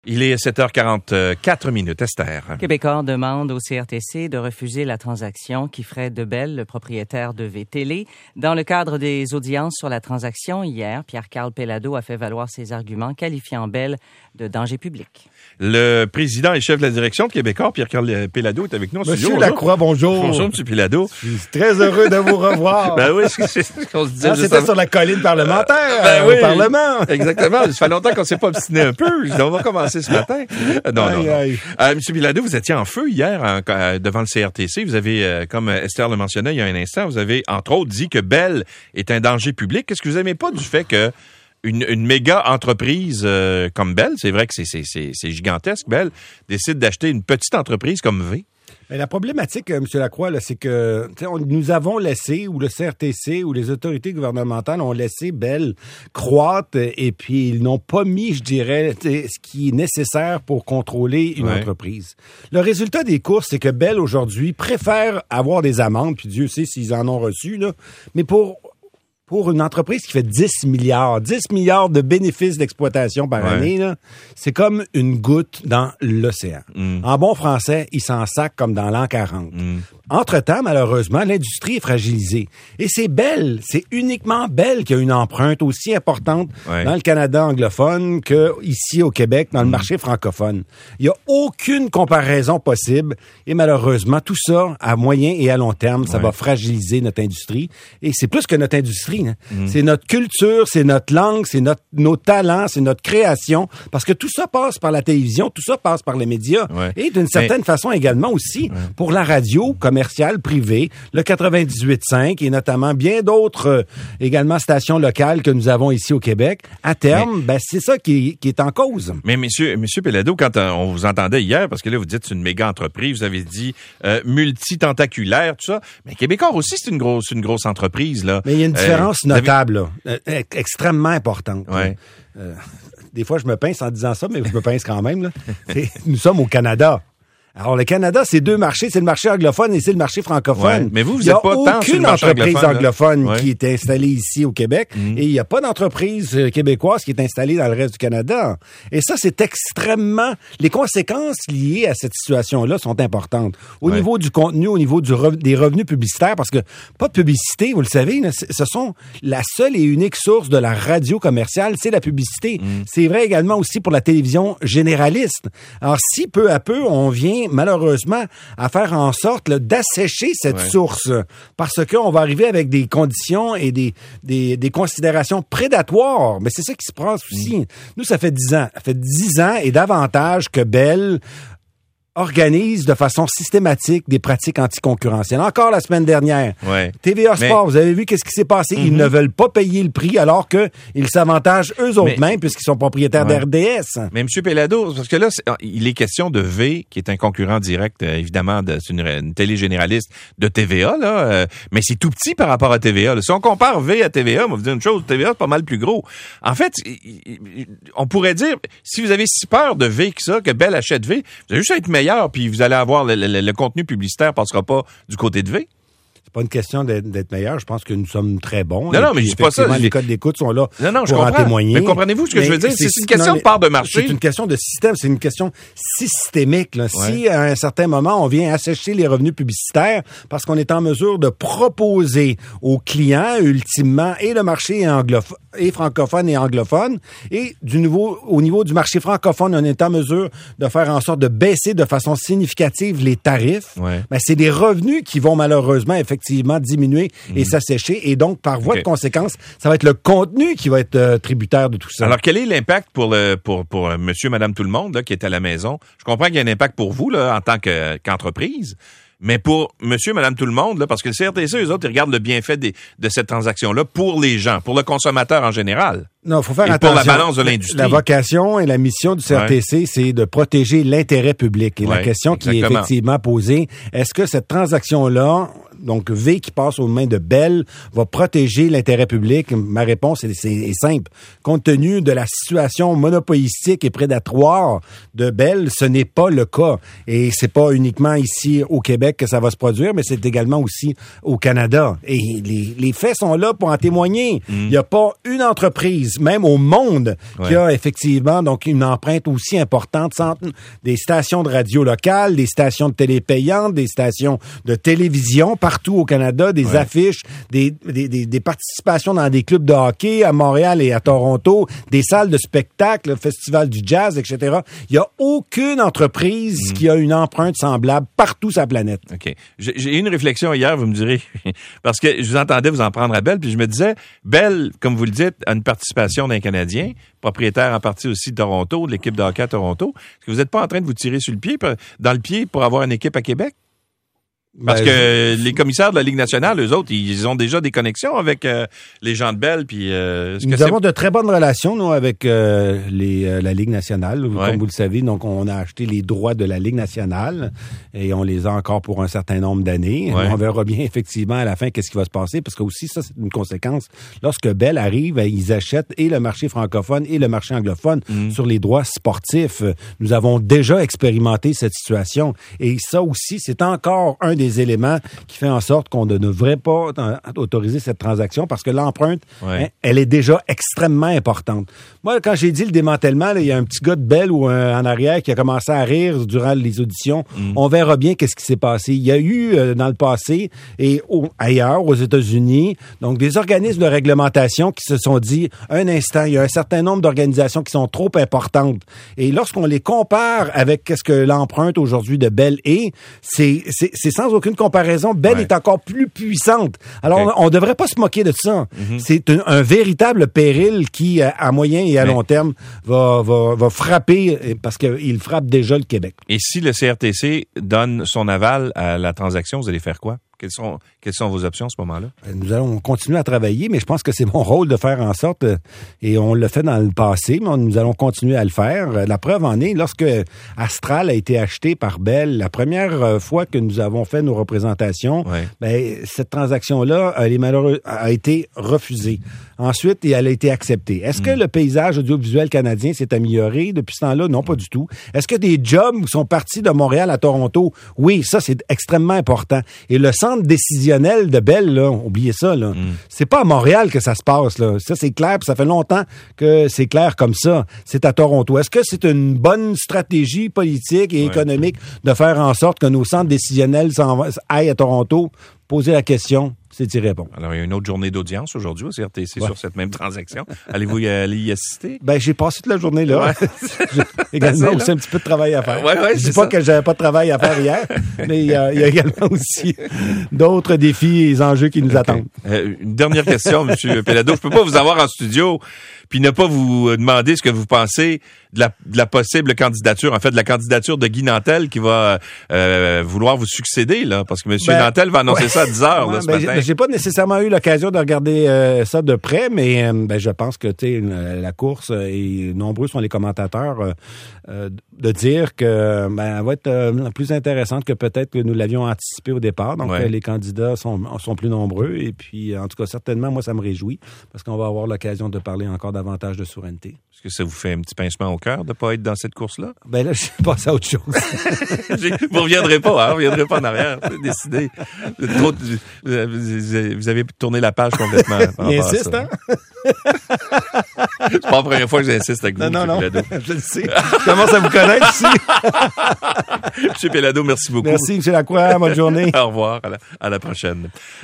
Il est 7h44 Esther. Québecor demande au CRTC de refuser la transaction qui ferait de Bell le propriétaire de V-Télé. Dans le cadre des audiences sur la transaction, hier, Pierre-Carl Péladeau a fait valoir ses arguments qualifiant Bell de danger public. Le président et chef de la direction de Québecor, Pierre-Carl Péladeau, est avec nous en studio. Monsieur Lacroix, bonjour. Bonjour, M. Péladeau. Je suis très heureux de vous revoir. Ben oui, c'est ce qu'on se disait. C'était sur la colline parlementaire, oui, au Parlement. Exactement. Ça fait longtemps qu'on s'est pas obstiné un peu. On va commencer ce matin. Non. M. Péladeau, vous étiez en feu hier devant le CRTC. Vous avez, comme Esther le mentionnait il y a un instant, vous avez, entre autres, dit que Bell est un danger public. Qu'est-ce que vous aimez pas du fait que une méga entreprise comme Bell, c'est vrai que c'est gigantesque, Bell, décide d'acheter une petite entreprise comme V? Mais la problématique, M. Lacroix, là, c'est que nous avons laissé, ou le CRTC, ou les autorités gouvernementales ont laissé Bell croître, et puis ils n'ont pas mis, je dirais, ce qui est nécessaire pour contrôler une entreprise. Le résultat des courses, c'est que Bell, aujourd'hui, préfère avoir des amendes, puis Dieu sait s'ils en ont reçu, là, mais pour une entreprise qui fait 10 milliards de bénéfices d'exploitation par année, là, c'est comme une goutte dans l'océan. En bon français, ils s'en sacent comme dans l'an 40. Entre-temps, malheureusement, l'industrie est fragilisée. Et c'est Bell, c'est uniquement Bell qui a une empreinte aussi importante dans le Canada anglophone qu'ici au Québec, dans le marché francophone. Il n'y a aucune comparaison possible. Et malheureusement, tout ça, à moyen et à long terme, ça va fragiliser notre industrie. Et c'est plus que notre industrie. Hein. C'est notre culture, c'est notre langue, c'est nos talents, c'est notre création. Parce que tout ça passe par la télévision, tout ça passe par les médias. Et d'une certaine façon également aussi pour la radio commerciale, privée, le 98.5 et notamment bien d'autres également stations locales que nous avons ici au Québec. À terme, c'est ça qui est en cause. Mais monsieur Péladeau, quand on vous entendait hier, parce que là vous dites c'est une méga entreprise, vous avez dit multitentaculaire, tout ça, mais Québecor aussi c'est une grosse entreprise là. Mais il y a une différence notable, extrêmement importante. Des fois je me pince en disant ça, mais je me pince quand même là. Nous sommes au Canada. Alors, le Canada, c'est deux marchés. C'est le marché anglophone et c'est le marché francophone. Mais vous êtes pas tant sur le marché anglophone. Il n'y a aucune entreprise anglophone qui est installée ici au Québec et il n'y a pas d'entreprise québécoise qui est installée dans le reste du Canada. Et ça, c'est extrêmement... Les conséquences liées à cette situation-là sont importantes. Au niveau du contenu, au niveau des revenus publicitaires, parce que pas de publicité, vous le savez, ce sont la seule et unique source de la radio commerciale, c'est la publicité. C'est vrai également aussi pour la télévision généraliste. Alors, si peu à peu, on vient malheureusement à faire en sorte d'assécher cette source parce qu'on va arriver avec des conditions et des considérations prédatoires. Mais c'est ça qui se passe aussi. Nous, ça fait 10 ans. Ça fait 10 ans et davantage que Bell organise de façon systématique des pratiques anticoncurrentielles. Encore la semaine dernière, TVA Sport, vous avez vu qu'est-ce qui s'est passé? Ils ne veulent pas payer le prix alors qu'ils s'avantagent eux-mêmes puisqu'ils sont propriétaires d'RDS. Mais M. Péladeau, parce que là, il est question de V, qui est un concurrent direct, évidemment, c'est une télé généraliste de TVA, là, mais c'est tout petit par rapport à TVA. Là. Si on compare V à TVA, on va vous dire une chose, TVA, c'est pas mal plus gros. En fait, on pourrait dire, si vous avez si peur de V que Bell achète V, vous allez juste être meilleur, puis vous allez avoir le contenu publicitaire passera pas du côté de V. C'est pas une question d'être meilleur. Je pense que nous sommes très bons. Non, mais je dis pas ça. Les codes d'écoute sont là pour en témoigner. Mais comprenez-vous ce que je veux dire? C'est une question de part de marché. C'est une question de système. C'est une question systémique. Là. Si, à un certain moment, on vient assécher les revenus publicitaires parce qu'on est en mesure de proposer aux clients, ultimement, et le marché est francophone et anglophone, et au niveau du marché francophone, on est en mesure de faire en sorte de baisser de façon significative les tarifs. C'est des revenus qui vont malheureusement effectivement diminuer et s'assécher. Et donc, par voie de conséquence, ça va être le contenu qui va être tributaire de tout ça. Alors, quel est l'impact pour monsieur, madame, tout le monde là, qui est à la maison? Je comprends qu'il y a un impact pour vous là, en tant qu'entreprise. Mais pour monsieur, madame, tout le monde, là, parce que le CRTC, eux autres, ils regardent le bienfait de cette transaction-là pour les gens, pour le consommateur en général. Non, faut faire attention. Pour la balance de l'industrie. La vocation et la mission du CRTC, c'est de protéger l'intérêt public. Et la question qui est effectivement posée, est-ce que cette transaction-là, donc V qui passe aux mains de Bell, va protéger l'intérêt public? Ma réponse est simple. Compte tenu de la situation monopolistique et prédatoire de Bell, ce n'est pas le cas. Et c'est pas uniquement ici au Québec que ça va se produire, mais c'est également aussi au Canada. Et les faits sont là pour en témoigner. Il n'y a pas une entreprise, même au monde, qui a effectivement donc une empreinte aussi importante, des stations de radio locales, des stations de télé payantes, des stations de télévision partout au Canada, des affiches, des participations dans des clubs de hockey à Montréal et à Toronto, des salles de spectacle, le Festival du jazz, etc. Il n'y a aucune entreprise qui a une empreinte semblable partout sur la planète. OK. J'ai eu une réflexion hier, vous me direz, parce que je vous entendais vous en prendre à Bell, puis je me disais, Bell, comme vous le dites, a une participation d'un Canadien, propriétaire en partie aussi de Toronto, de l'équipe de hockey à Toronto. Est-ce que vous n'êtes pas en train de vous tirer dans le pied pour avoir une équipe à Québec? Parce que les commissaires de la Ligue nationale, eux autres, ils ont déjà des connexions avec les gens de Bell. Puis, nous avons de très bonnes relations, nous, avec la Ligue nationale. Comme vous le savez, donc on a acheté les droits de la Ligue nationale et on les a encore pour un certain nombre d'années. On verra bien, effectivement, à la fin, qu'est-ce qui va se passer, parce que aussi, ça, c'est une conséquence. Lorsque Bell arrive, ils achètent et le marché francophone et le marché anglophone sur les droits sportifs. Nous avons déjà expérimenté cette situation. Et ça aussi, c'est encore un des éléments qui fait en sorte qu'on ne devrait pas autoriser cette transaction parce que l'empreinte, elle est déjà extrêmement importante. Moi, quand j'ai dit le démantèlement, il y a un petit gars de Bell en arrière qui a commencé à rire durant les auditions. On verra bien qu'est-ce qui s'est passé. Il y a eu dans le passé et ailleurs, aux États-Unis, donc des organismes de réglementation qui se sont dit, un instant, il y a un certain nombre d'organisations qui sont trop importantes. Et lorsqu'on les compare avec qu'est-ce que l'empreinte aujourd'hui de Bell est, c'est sans aucune comparaison. Bell est encore plus puissante. Alors, on ne devrait pas se moquer de ça. C'est un véritable péril qui, à moyen et à long terme, va frapper, parce qu'il frappe déjà le Québec. Et si le CRTC donne son aval à la transaction, vous allez faire quoi? Quelles sont vos options à ce moment-là? Nous allons continuer à travailler, mais je pense que c'est mon rôle de faire en sorte, et on l'a fait dans le passé, mais nous allons continuer à le faire. La preuve en est, lorsque Astral a été acheté par Bell, la première fois que nous avons fait nos représentations, cette transaction-là, a été refusée. Ensuite, elle a été acceptée. Est-ce que le paysage audiovisuel canadien s'est amélioré depuis ce temps-là? Non, pas du tout. Est-ce que des jobs sont partis de Montréal à Toronto? Oui, ça, c'est extrêmement important. Et le centre décisionnel de Bell, là, oubliez ça, là. C'est pas à Montréal que ça se passe, là. Ça, c'est clair, puis ça fait longtemps que c'est clair comme ça. C'est à Toronto. Est-ce que c'est une bonne stratégie politique et économique de faire en sorte que nos centres décisionnels aillent à Toronto? Poser la question, c'est y répondre. Alors, il y a une autre journée d'audience aujourd'hui au CRTC sur cette même transaction. Allez-vous aller y assister? J'ai passé toute la journée là. J'ai également aussi un petit peu de travail à faire. Je dis pas que j'avais pas de travail à faire hier, mais il y a également aussi d'autres défis et enjeux qui nous attendent. Une dernière question, M. Péladeau. Je peux pas vous avoir en studio puis ne pas vous demander ce que vous pensez de la possible candidature, en fait, de la candidature de Guy Nantel qui va vouloir vous succéder, là, parce que M. Nantel va annoncer ça à 10 heures, là, ce matin. J'ai pas nécessairement eu l'occasion de regarder ça de près, mais je pense que, la course, et nombreux sont les commentateurs, de dire que, elle va être plus intéressante que peut-être que nous l'avions anticipé au départ. Donc, les candidats sont plus nombreux, et puis, en tout cas, certainement, moi, ça me réjouit, parce qu'on va avoir l'occasion de parler encore davantage de souveraineté. Est-ce que ça vous fait un petit pincement au cœur de ne pas être dans cette course-là? Là, je passe à autre chose. Vous ne reviendrez pas, hein? Vous ne reviendrez pas en arrière. C'est décidé. Vous avez tourné la page complètement. Il insiste, hein? C'est pas la première fois que j'insiste avec vous, Non, Péladeau. Je le sais. Je commence à vous connaître ici. M. Péladeau, merci beaucoup. Merci, M. Lacroix. Bonne journée. Au revoir. À la prochaine.